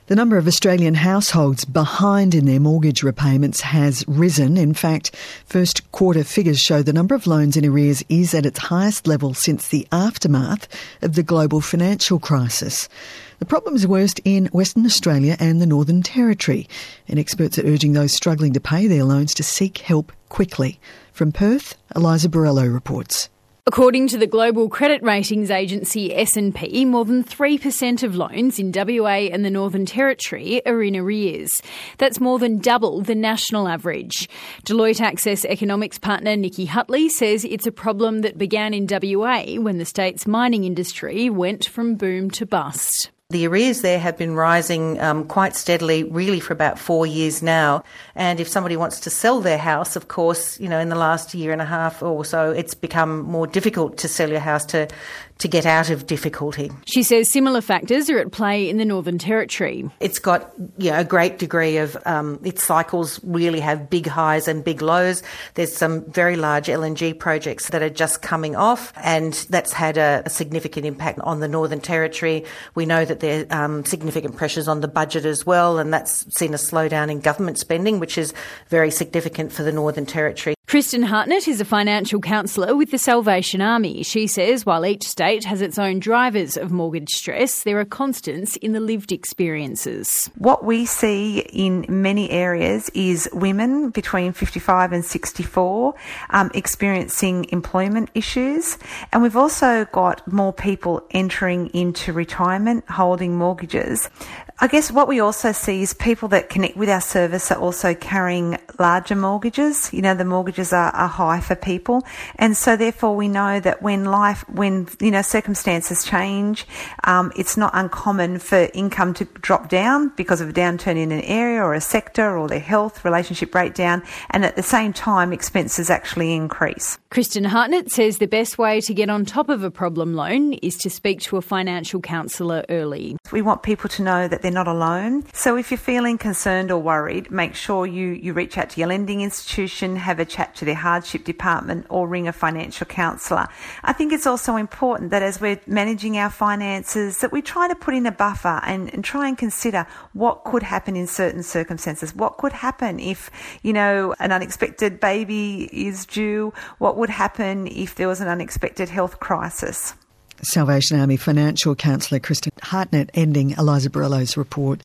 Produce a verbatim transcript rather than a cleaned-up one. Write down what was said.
The number of Australian households behind in their mortgage repayments has risen. In fact, first quarter figures show the number of loans in arrears is at its highest level since the aftermath of the global financial crisis. The problem is worst in Western Australia and the Northern Territory, and experts are urging those struggling to pay their loans to seek help quickly. From Perth, Eliza Borrello reports. According to the global credit ratings agency S and P, more than three percent of loans in W A and the Northern Territory are in arrears. That's more than double the national average. Deloitte Access economics partner Nikki Hutley says it's a problem that began in W A when the state's mining industry went from boom to bust. The arrears there have been rising um, quite steadily, really for about four years now. And if somebody wants to sell their house, of course, you know, in the last year and a half or so, it's become more difficult to sell your house to to get out of difficulty. She says similar factors are at play in the Northern Territory. It's got, you know, a great degree of, um, its cycles really have big highs and big lows. There's some very large L N G projects that are just coming off, and that's had a, a significant impact on the Northern Territory. We know that there are um, significant pressures on the budget as well, and that's seen a slowdown in government spending, which is very significant for the Northern Territory. Kristen Hartnett is a financial counsellor with the Salvation Army. She says while each state has its own drivers of mortgage stress, there are constants in the lived experiences. What we see in many areas is women between fifty-five and sixty-four um, experiencing employment issues. And we've also got more people entering into retirement holding mortgages. I guess what we also see is people that connect with our service are also carrying larger mortgages. You know, the mortgages are, are high for people. And so therefore we know that when life, when, you know, circumstances change, um, it's not uncommon for income to drop down because of a downturn in an area or a sector or their health, relationship breakdown. And at the same time, expenses actually increase. Kristen Hartnett says the best way to get on top of a problem loan is to speak to a financial counsellor early. We want people to know that they're not alone. So if you're feeling concerned or worried, make sure you, you reach out to your lending institution, have a chat to their hardship department or ring a financial counsellor. I think it's also important that as we're managing our finances, that we try to put in a buffer and, and try and consider what could happen in certain circumstances. What could happen if, you know, an unexpected baby is due? What would happen if there was an unexpected health crisis? Salvation Army financial counsellor Kristen Hartnett ending Eliza Borrello's report.